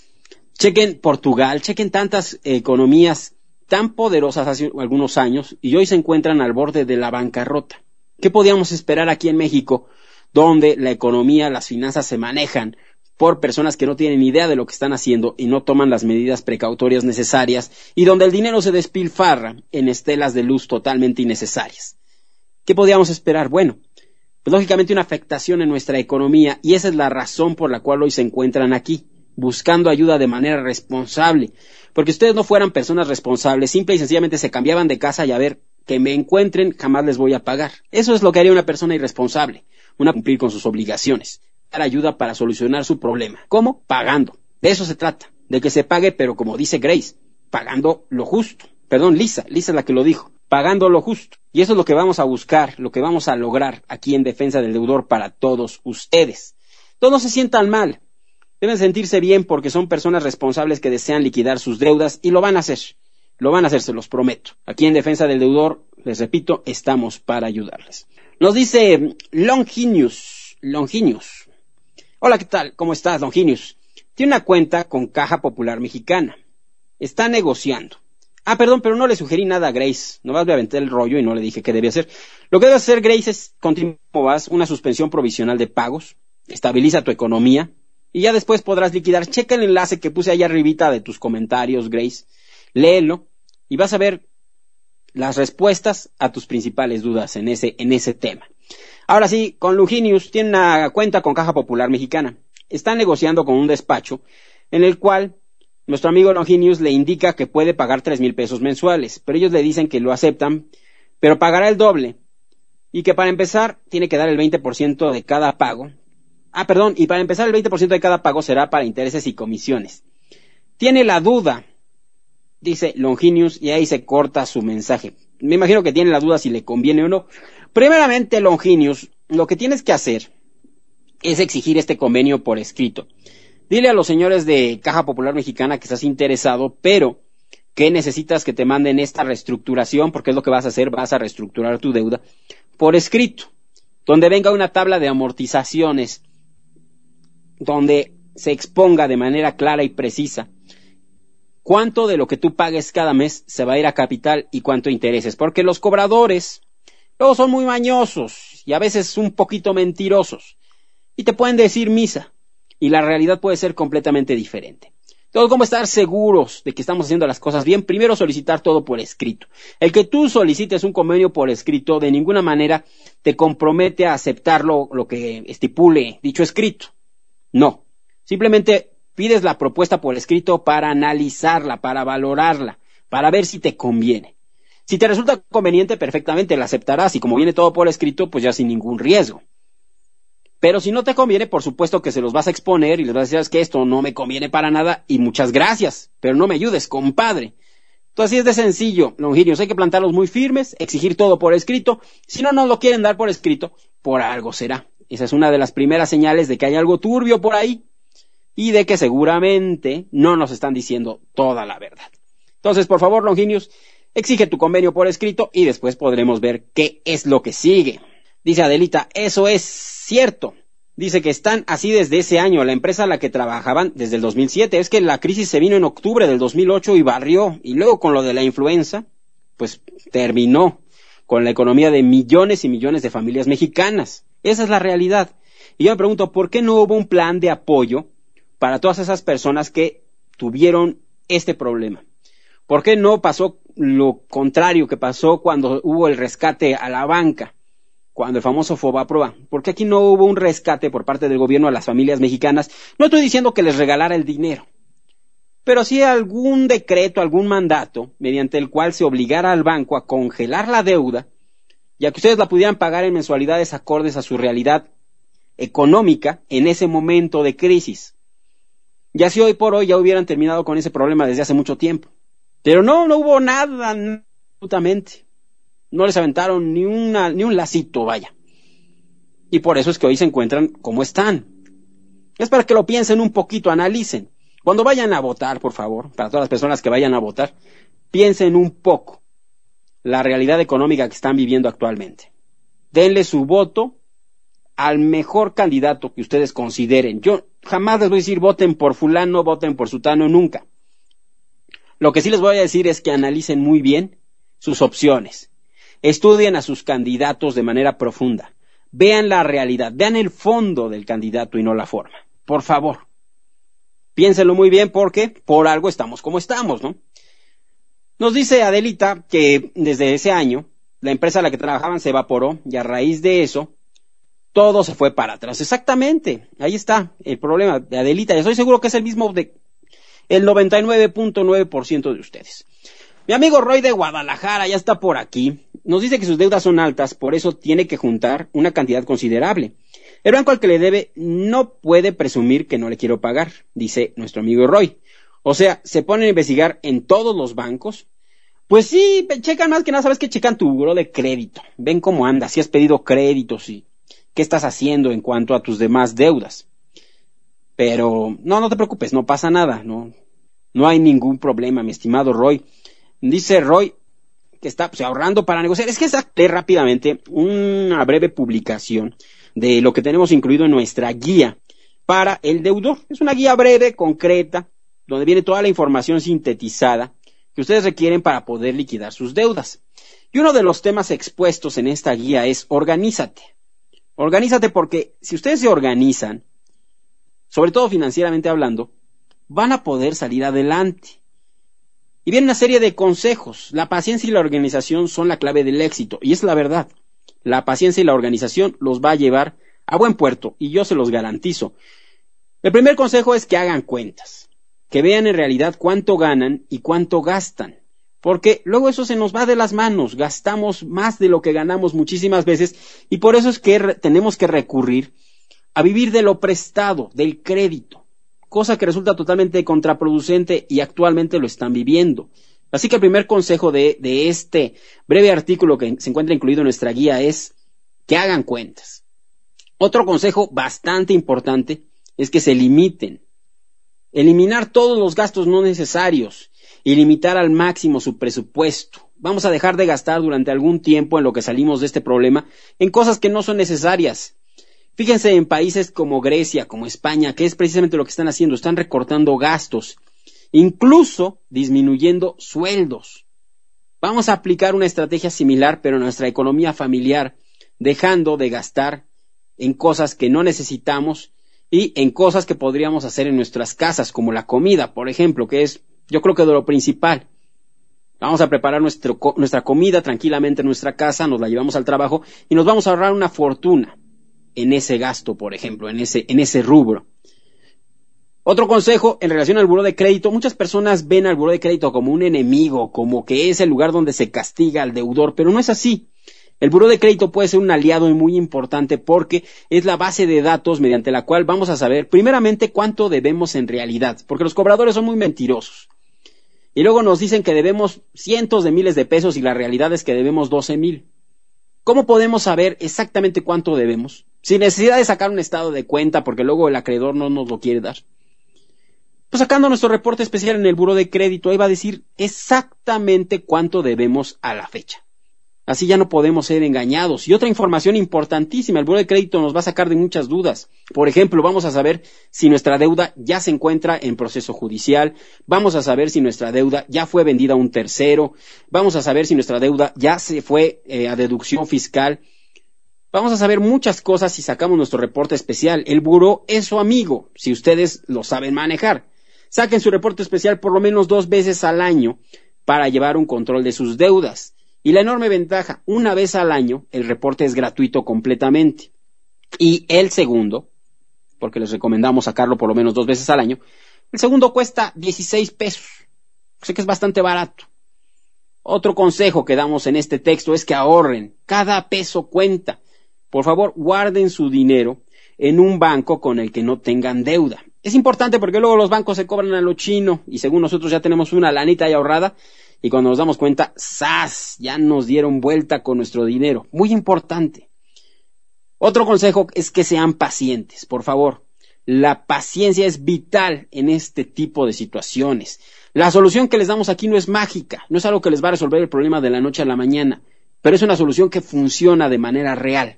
Chequen Portugal, chequen tantas eh, economías tan poderosas hace algunos años y hoy se encuentran al borde de la bancarrota. ¿Qué podíamos esperar aquí en México, donde la economía, las finanzas se manejan por personas que no tienen idea de lo que están haciendo y no toman las medidas precautorias necesarias, y donde el dinero se despilfarra en estelas de luz totalmente innecesarias? ¿Qué podíamos esperar? Bueno, pues lógicamente una afectación en nuestra economía, y esa es la razón por la cual hoy se encuentran aquí, buscando ayuda de manera responsable. Porque si ustedes no fueran personas responsables, simple y sencillamente se cambiaban de casa y a ver, que me encuentren, jamás les voy a pagar. Eso es lo que haría una persona irresponsable, una cumplir con sus obligaciones. Dar ayuda para solucionar su problema. ¿Cómo? Pagando. De eso se trata, de que se pague, pero como dice Grace, pagando lo justo. Perdón, Lisa, Lisa es la que lo dijo, pagando lo justo. Y eso es lo que vamos a buscar, lo que vamos a lograr aquí en Defensa del Deudor para todos ustedes. Todos no se sientan mal, deben sentirse bien porque son personas responsables que desean liquidar sus deudas y lo van a hacer. Lo van a hacer, se los prometo. Aquí en Defensa del Deudor, les repito, estamos para ayudarles. Nos dice Longinius, Longinius. Hola, ¿qué tal? ¿Cómo estás, Longinius? Tiene una cuenta con Caja Popular Mexicana. Está negociando. Ah, perdón, pero no le sugerí nada a Grace. Nomás le aventé el rollo y no le dije qué debía hacer. Lo que debe hacer, Grace, es continuar como vas, una suspensión provisional de pagos, estabiliza tu economía y ya después podrás liquidar. Checa el enlace que puse allá arribita de tus comentarios, Grace. Léelo y vas a ver las respuestas a tus principales dudas en ese, en ese tema. Ahora sí, con Longinius tiene una cuenta con Caja Popular Mexicana. Está negociando con un despacho en el cual nuestro amigo Longinius le indica que puede pagar tres mil pesos mensuales, pero ellos le dicen que lo aceptan, pero pagará el doble y que para empezar tiene que dar el veinte por ciento de cada pago. Ah, perdón, y para empezar el veinte por ciento de cada pago será para intereses y comisiones. Tiene la duda, dice Longinius, y ahí se corta su mensaje. Me imagino que tiene la duda si le conviene o no. Primeramente, Longinius, lo que tienes que hacer es exigir este convenio por escrito. Dile a los señores de Caja Popular Mexicana que estás interesado, pero que necesitas que te manden esta reestructuración, porque es lo que vas a hacer, vas a reestructurar tu deuda por escrito, donde venga una tabla de amortizaciones, donde se exponga de manera clara y precisa cuánto de lo que tú pagues cada mes se va a ir a capital y cuánto intereses, porque los cobradores luego son muy mañosos y a veces un poquito mentirosos y te pueden decir misa y la realidad puede ser completamente diferente. Entonces, ¿cómo estar seguros de que estamos haciendo las cosas bien? Primero, solicitar todo por escrito. El que tú solicites un convenio por escrito de ninguna manera te compromete a aceptar lo, lo que estipule dicho escrito. No, simplemente pides la propuesta por escrito para analizarla, para valorarla, para ver si te conviene. Si te resulta conveniente, perfectamente la aceptarás y como viene todo por escrito, pues ya sin ningún riesgo. Pero si no te conviene, por supuesto que se los vas a exponer y les vas a decir, es que esto no me conviene para nada y muchas gracias, pero no me ayudes, compadre. Entonces así es de sencillo, Longinius, hay que plantarlos muy firmes, exigir todo por escrito. Si no nos lo quieren dar por escrito, por algo será. Esa es una de las primeras señales de que hay algo turbio por ahí y de que seguramente no nos están diciendo toda la verdad. Entonces, por favor, Longinius, exige tu convenio por escrito y después podremos ver qué es lo que sigue. Dice Adelita, eso es cierto. Dice que están así desde ese año, la empresa a la que trabajaban desde el dos mil siete. Es que la crisis se vino en octubre del dos mil ocho y barrió. Y luego con lo de la influenza, pues terminó con la economía de millones y millones de familias mexicanas. Esa es la realidad. Y yo me pregunto, ¿por qué no hubo un plan de apoyo para todas esas personas que tuvieron este problema? ¿Por qué no pasó lo contrario que pasó cuando hubo el rescate a la banca? Cuando el famoso Fobaproa, ¿por qué aquí no hubo un rescate por parte del gobierno a las familias mexicanas? No estoy diciendo que les regalara el dinero, pero sí algún decreto, algún mandato, mediante el cual se obligara al banco a congelar la deuda, ya que ustedes la pudieran pagar en mensualidades acordes a su realidad económica en ese momento de crisis. Ya si hoy por hoy ya hubieran terminado con ese problema desde hace mucho tiempo. Pero no, no hubo nada, absolutamente. No les aventaron ni una, ni un lacito, vaya. Y por eso es que hoy se encuentran como están. Es para que lo piensen un poquito, analicen. Cuando vayan a votar, por favor, para todas las personas que vayan a votar, piensen un poco la realidad económica que están viviendo actualmente. Denle su voto al mejor candidato que ustedes consideren. Yo jamás les voy a decir voten por fulano, voten por sutano, nunca. Lo que sí les voy a decir es que analicen muy bien sus opciones. Estudien a sus candidatos de manera profunda. Vean la realidad, vean el fondo del candidato y no la forma. Por favor, piénsenlo muy bien porque por algo estamos como estamos, ¿no? Nos dice Adelita que desde ese año la empresa a la que trabajaban se evaporó y a raíz de eso todo se fue para atrás. Exactamente, ahí está el problema de Adelita. Y estoy seguro que es el mismo de el noventa y nueve punto nueve por ciento de ustedes. Mi amigo Roy de Guadalajara ya está por aquí. Nos dice que sus deudas son altas, por eso tiene que juntar una cantidad considerable. El banco al que le debe no puede presumir que no le quiero pagar, dice nuestro amigo Roy. O sea, se ponen a investigar en todos los bancos. Pues sí, checan más que nada, sabes que checan tu buro de crédito. Ven cómo andas, si has pedido créditos y qué estás haciendo en cuanto a tus demás deudas. Pero no, no te preocupes, no pasa nada, no, no hay ningún problema, mi estimado Roy. Dice Roy que está pues, ahorrando para negociar. Es que saqué rápidamente una breve publicación de lo que tenemos incluido en nuestra guía para el deudor. Es una guía breve, concreta, donde viene toda la información sintetizada que ustedes requieren para poder liquidar sus deudas. Y uno de los temas expuestos en esta guía es organízate. Organízate porque si ustedes se organizan, sobre todo financieramente hablando, van a poder salir adelante. Y viene una serie de consejos. La paciencia y la organización son la clave del éxito, y es la verdad. La paciencia y la organización los va a llevar a buen puerto, y yo se los garantizo. El primer consejo es que hagan cuentas, que vean en realidad cuánto ganan y cuánto gastan, porque luego eso se nos va de las manos, gastamos más de lo que ganamos muchísimas veces, y por eso es que re- tenemos que recurrir a vivir de lo prestado, del crédito, cosa que resulta totalmente contraproducente y actualmente lo están viviendo. Así que el primer consejo de, de este breve artículo que se encuentra incluido en nuestra guía es que hagan cuentas. Otro consejo bastante importante es que se limiten. Eliminar todos los gastos no necesarios y limitar al máximo su presupuesto. Vamos a dejar de gastar durante algún tiempo en lo que salimos de este problema en cosas que no son necesarias. Fíjense en países como Grecia, como España, que es precisamente lo que están haciendo. Están recortando gastos, incluso disminuyendo sueldos. Vamos a aplicar una estrategia similar, pero en nuestra economía familiar, dejando de gastar en cosas que no necesitamos y en cosas que podríamos hacer en nuestras casas, como la comida, por ejemplo, que es, yo creo que de lo principal. Vamos a preparar nuestro, nuestra comida tranquilamente en nuestra casa, nos la llevamos al trabajo y nos vamos a ahorrar una fortuna en ese gasto, por ejemplo, en ese, en ese rubro. Otro consejo en relación al buró de crédito: muchas personas ven al buró de crédito como un enemigo, como que es el lugar donde se castiga al deudor, pero no es así. El buró de crédito puede ser un aliado muy importante porque es la base de datos mediante la cual vamos a saber primeramente cuánto debemos en realidad, porque los cobradores son muy mentirosos. Y luego nos dicen que debemos cientos de miles de pesos y la realidad es que debemos doce mil. ¿Cómo podemos saber exactamente cuánto debemos? Sin necesidad de sacar un estado de cuenta, porque luego el acreedor no nos lo quiere dar. Pues sacando nuestro reporte especial en el buró de crédito, ahí va a decir exactamente cuánto debemos a la fecha. Así ya no podemos ser engañados. Y otra información importantísima: el buró de crédito nos va a sacar de muchas dudas. Por ejemplo, vamos a saber si nuestra deuda ya se encuentra en proceso judicial, vamos a saber si nuestra deuda ya fue vendida a un tercero, vamos a saber si nuestra deuda ya se fue eh, a deducción fiscal. Vamos a saber muchas cosas si sacamos nuestro reporte especial. El buró es su amigo, si ustedes lo saben manejar. Saquen su reporte especial por lo menos dos veces al año para llevar un control de sus deudas. Y la enorme ventaja: una vez al año el reporte es gratuito completamente. Y el segundo, porque les recomendamos sacarlo por lo menos dos veces al año, el segundo cuesta dieciséis pesos. Sé que es bastante barato. Otro consejo que damos en este texto es que ahorren. Cada peso cuenta. Por favor, guarden su dinero en un banco con el que no tengan deuda. Es importante porque luego los bancos se cobran a lo chino y según nosotros ya tenemos una lanita ahí ahorrada y cuando nos damos cuenta, ¡zas!, ya nos dieron vuelta con nuestro dinero. Muy importante. Otro consejo es que sean pacientes, por favor. La paciencia es vital en este tipo de situaciones. La solución que les damos aquí no es mágica, no es algo que les va a resolver el problema de la noche a la mañana, pero es una solución que funciona de manera real,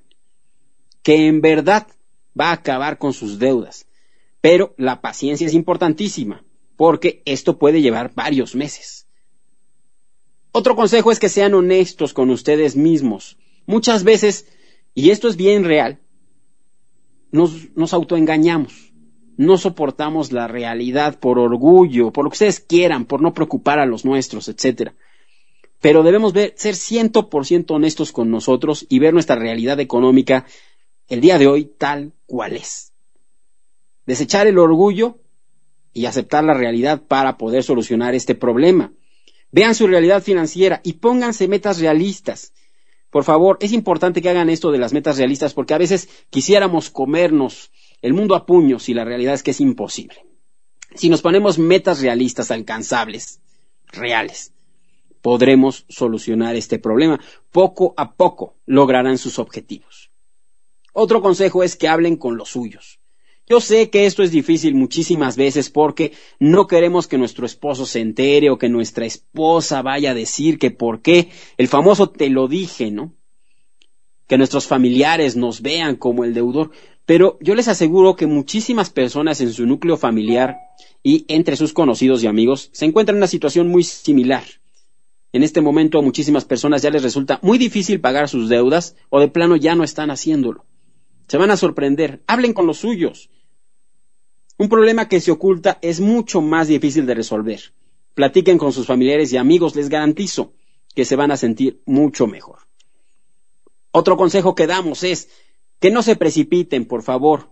que en verdad va a acabar con sus deudas. Pero la paciencia es importantísima, porque esto puede llevar varios meses. Otro consejo es que sean honestos con ustedes mismos. Muchas veces, y esto es bien real, nos, nos autoengañamos. No soportamos la realidad por orgullo, por lo que ustedes quieran, por no preocupar a los nuestros, etcétera. Pero debemos ver, ser cien por ciento honestos con nosotros y ver nuestra realidad económica el día de hoy tal cual es. Desechar el orgullo y aceptar la realidad para poder solucionar este problema. Vean su realidad financiera y pónganse metas realistas. Por favor, es importante que hagan esto de las metas realistas porque a veces quisiéramos comernos el mundo a puños y la realidad es que es imposible. Si nos ponemos metas realistas, alcanzables, reales, podremos solucionar este problema. Poco a poco lograrán sus objetivos. Otro consejo es que hablen con los suyos. Yo sé que esto es difícil muchísimas veces porque no queremos que nuestro esposo se entere o que nuestra esposa vaya a decir que por qué, el famoso te lo dije, ¿no? Que nuestros familiares nos vean como el deudor. Pero yo les aseguro que muchísimas personas en su núcleo familiar y entre sus conocidos y amigos se encuentran en una situación muy similar. En este momento a muchísimas personas ya les resulta muy difícil pagar sus deudas o de plano ya no están haciéndolo. Se van a sorprender. Hablen con los suyos. Un problema que se oculta es mucho más difícil de resolver. platiquen con sus familiares y amigos, les garantizo que se van a sentir mucho mejor. Otro consejo que damos es que no se precipiten, por favor.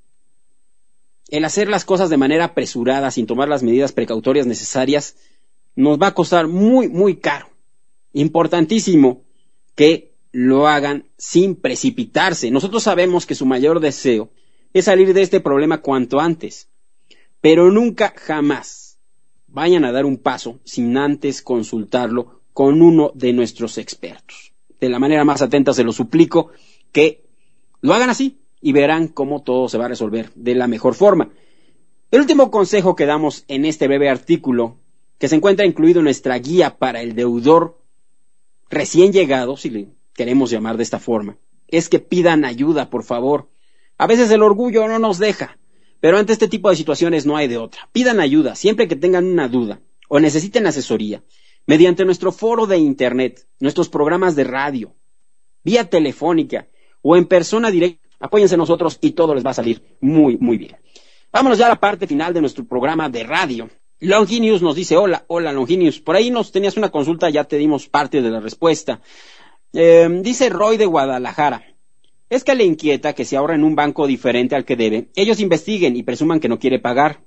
El hacer las cosas de manera apresurada, sin tomar las medidas precautorias necesarias, nos va a costar muy, muy caro. Importantísimo que lo hagan sin precipitarse. Nosotros sabemos que su mayor deseo es salir de este problema cuanto antes, pero nunca, jamás vayan a dar un paso sin antes consultarlo con uno de nuestros expertos. De la manera más atenta se lo suplico que lo hagan así y verán cómo todo se va a resolver de la mejor forma. El último consejo que damos en este breve artículo, que se encuentra incluido en nuestra guía para el deudor recién llegado, si le queremos llamar de esta forma, es que pidan ayuda, por favor. A veces el orgullo no nos deja, pero ante este tipo de situaciones no hay de otra. Pidan ayuda siempre que tengan una duda o necesiten asesoría, mediante nuestro foro de internet, nuestros programas de radio, vía telefónica o en persona directa. Apóyense nosotros y todo les va a salir muy, muy bien. Vámonos ya a la parte final de nuestro programa de radio. Longinius nos dice, hola, hola Longinius, por ahí nos tenías una consulta, ya te dimos parte de la respuesta. Eh, dice Roy de Guadalajara, es que le inquieta que si ahorra en un banco diferente al que debe, ellos investiguen y presuman que no quiere pagar,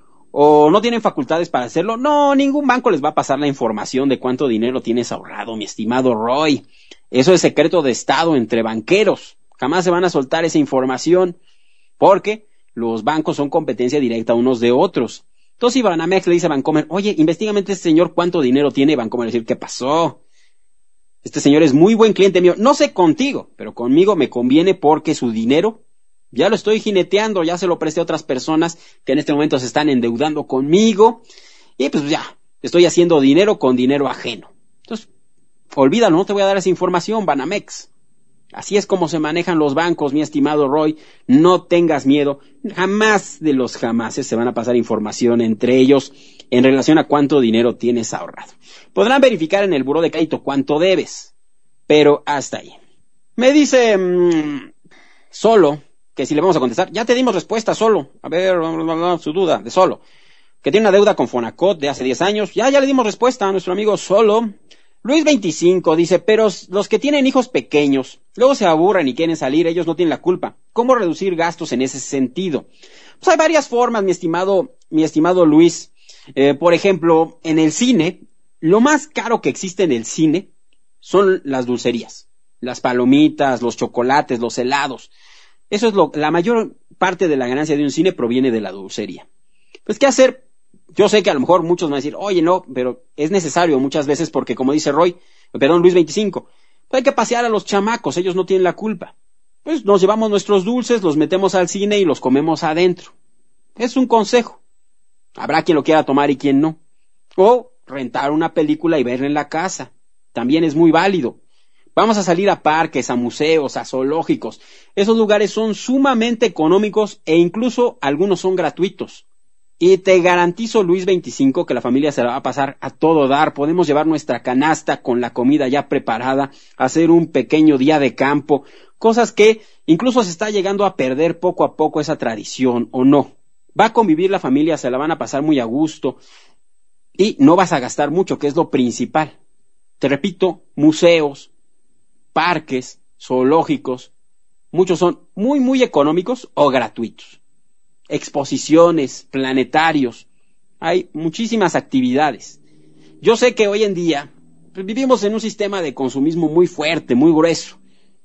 o no tienen facultades para hacerlo. No, ningún banco les va a pasar la información de cuánto dinero tienes ahorrado, mi estimado Roy. Eso es secreto de Estado entre banqueros, jamás se van a soltar esa información, porque los bancos son competencia directa unos de otros. Entonces, si Banamex le dice a Bancomer, oye, investígame este señor cuánto dinero tiene, Bancomer decir, ¿qué pasó? Este señor es muy buen cliente mío. No sé contigo, pero conmigo me conviene porque su dinero ya lo estoy jineteando, ya se lo presté a otras personas que en este momento se están endeudando conmigo. Y pues ya, estoy haciendo dinero con dinero ajeno. Entonces, olvídalo, no te voy a dar esa información, Banamex. Así es como se manejan los bancos, mi estimado Roy. No tengas miedo. Jamás de los jamases se van a pasar información entre ellos en relación a cuánto dinero tienes ahorrado. Podrán verificar en el buró de crédito cuánto debes, pero hasta ahí. Me dice mmm, Solo, que si le vamos a contestar, ya te dimos respuesta, Solo. A ver, su duda de Solo. Que tiene una deuda con Fonacot de hace diez años. Ya, ya le dimos respuesta a nuestro amigo Solo. Luis veinticinco dice, pero los que tienen hijos pequeños, luego se aburren y quieren salir, ellos no tienen la culpa. ¿Cómo reducir gastos en ese sentido? Pues hay varias formas, mi estimado, mi estimado Luis. Eh, por ejemplo, en el cine, lo más caro que existe en el cine son las dulcerías, las palomitas, los chocolates, los helados. Eso es lo, la mayor parte de la ganancia de un cine proviene de la dulcería. Pues, ¿qué hacer? Yo sé que a lo mejor muchos van a decir, oye, no, pero es necesario muchas veces porque, como dice Roy, perdón, Luis veinticinco, pues hay que pasear a los chamacos, ellos no tienen la culpa. Pues nos llevamos nuestros dulces, los metemos al cine y los comemos adentro. Es un consejo. Habrá quien lo quiera tomar y quien no. O rentar una película y verla en la casa. También es muy válido. Vamos a salir a parques, a museos, a zoológicos. Esos lugares son sumamente económicos e incluso algunos son gratuitos. Y te garantizo, Luis veinticinco, que la familia se la va a pasar a todo dar. Podemos llevar nuestra canasta con la comida ya preparada, hacer un pequeño día de campo, cosas que incluso se está llegando a perder poco a poco esa tradición, ¿o no? Va a convivir la familia, se la van a pasar muy a gusto y no vas a gastar mucho, que es lo principal. Te repito, museos, parques, zoológicos, muchos son muy, muy económicos o gratuitos. Exposiciones, planetarios, hay muchísimas actividades. Yo sé que hoy en día pues, vivimos en un sistema de consumismo muy fuerte, muy grueso,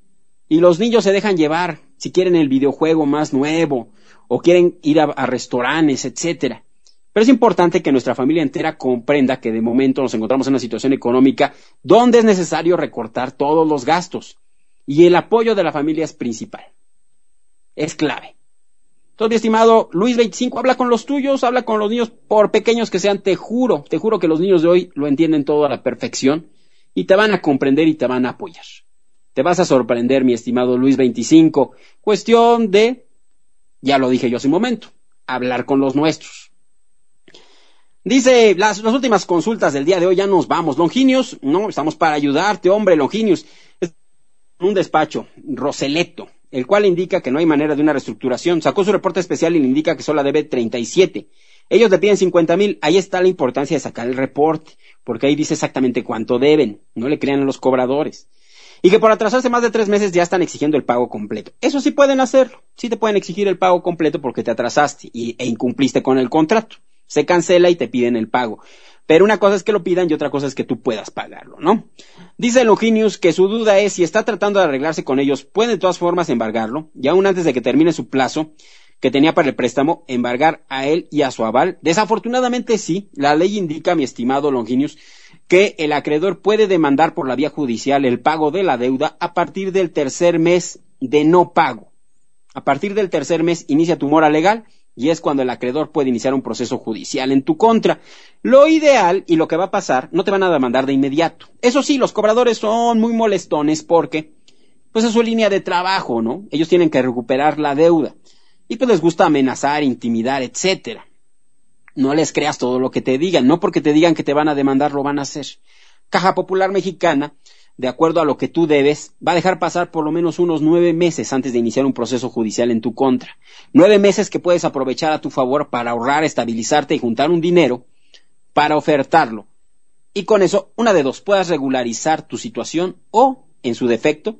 y los niños se dejan llevar si quieren el videojuego más nuevo o quieren ir a, a restaurantes, etcétera. Pero es importante que nuestra familia entera comprenda que de momento nos encontramos en una situación económica donde es necesario recortar todos los gastos y el apoyo de la familia es principal, es clave. Entonces, mi estimado Luis veinticinco, habla con los tuyos, habla con los niños, por pequeños que sean, te juro, te juro que los niños de hoy lo entienden todo a la perfección y te van a comprender y te van a apoyar. Te vas a sorprender, mi estimado Luis veinticinco. Cuestión de, ya lo dije yo hace un momento, hablar con los nuestros. Dice, las, las últimas consultas del día de hoy, ya nos vamos. Longinius, no, estamos para ayudarte, hombre, Longinius. Es un despacho, Roseleto, el cual indica que no hay manera de una reestructuración. Sacó su reporte especial y le indica que solo debe treinta y siete. Ellos le piden cincuenta mil, ahí está la importancia de sacar el reporte, porque ahí dice exactamente cuánto deben, no le crean a los cobradores. Y que por atrasarse más de tres meses ya están exigiendo el pago completo. Eso sí pueden hacerlo, sí te pueden exigir el pago completo porque te atrasaste y, e incumpliste con el contrato. Se cancela y te piden el pago. Pero una cosa es que lo pidan y otra cosa es que tú puedas pagarlo, ¿no? Dice Longinius que su duda es si está tratando de arreglarse con ellos, puede de todas formas embargarlo, y aún antes de que termine su plazo que tenía para el préstamo, embargar a él y a su aval. Desafortunadamente sí, la ley indica, mi estimado Longinius, que el acreedor puede demandar por la vía judicial el pago de la deuda a partir del tercer mes de no pago. A partir del tercer mes inicia tu mora legal y es cuando el acreedor puede iniciar un proceso judicial en tu contra. Lo ideal y lo que va a pasar, no te van a demandar de inmediato. Eso sí, los cobradores son muy molestones porque, pues es su línea de trabajo, ¿no? Ellos tienen que recuperar la deuda y pues les gusta amenazar, intimidar, etcétera. No les creas todo lo que te digan, no porque te digan que te van a demandar lo van a hacer. Caja Popular Mexicana, de acuerdo a lo que tú debes, va a dejar pasar por lo menos unos nueve meses antes de iniciar un proceso judicial en tu contra. Nueve meses que puedes aprovechar a tu favor para ahorrar, estabilizarte y juntar un dinero para ofertarlo. Y con eso, una de dos, puedas regularizar tu situación o, en su defecto,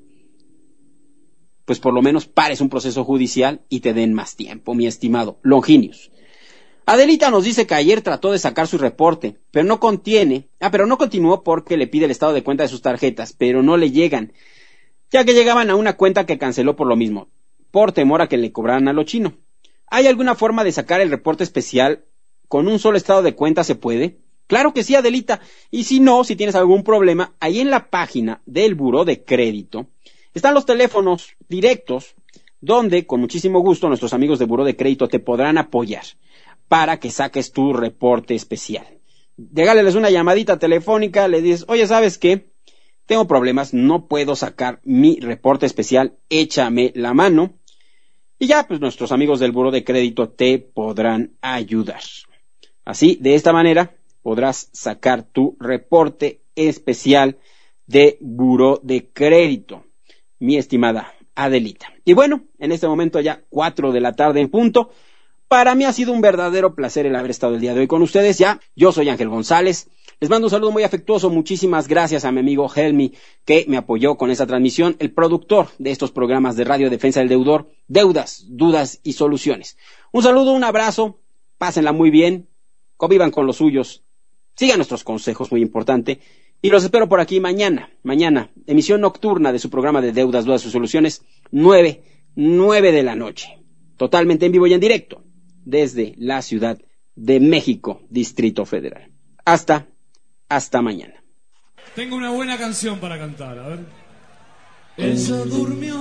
pues por lo menos pares un proceso judicial y te den más tiempo, mi estimado Longinius. Adelita nos dice que ayer trató de sacar su reporte, pero no contiene, ah, pero no continuó porque le pide el estado de cuenta de sus tarjetas, pero no le llegan, ya que llegaban a una cuenta que canceló por lo mismo, por temor a que le cobraran a lo chino. ¿Hay alguna forma de sacar el reporte especial con un solo estado de cuenta se puede? Claro que sí, Adelita, y si no, si tienes algún problema, ahí en la página del Buró de Crédito están los teléfonos directos, donde con muchísimo gusto nuestros amigos de Buró de Crédito te podrán apoyar para que saques tu reporte especial. Regáleles una llamadita telefónica, le dices, oye, ¿sabes qué? Tengo problemas, no puedo sacar mi reporte especial, échame la mano. Y ya, pues nuestros amigos del Buró de Crédito te podrán ayudar. Así, de esta manera, podrás sacar tu reporte especial de Buró de Crédito, mi estimada Adelita. Y bueno, en este momento ya cuatro de la tarde en punto. Para mí ha sido un verdadero placer el haber estado el día de hoy con ustedes ya. Yo soy Ángel González. Les mando un saludo muy afectuoso. Muchísimas gracias a mi amigo Helmi que me apoyó con esta transmisión, el productor de estos programas de Radio Defensa del Deudor, Deudas, Dudas y Soluciones. Un saludo, un abrazo, pásenla muy bien, convivan con los suyos, sigan nuestros consejos, muy importante, y los espero por aquí mañana, mañana, emisión nocturna de su programa de Deudas, Dudas y Soluciones, nueve, nueve de la noche, totalmente en vivo y en directo, desde la Ciudad de México, Distrito Federal. Hasta, hasta mañana. Tengo una buena canción para cantar, a ver. Ella durmió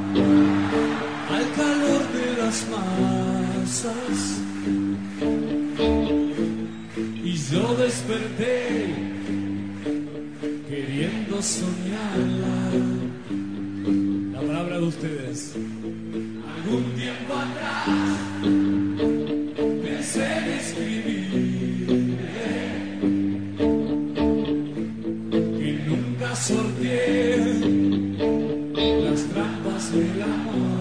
al calor de las masas y yo desperté queriendo soñarla. La palabra de ustedes. Algún tiempo atrás pensé en escribir que nunca sorteé las trampas del amor.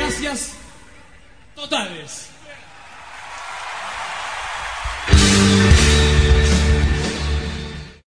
gracias totales.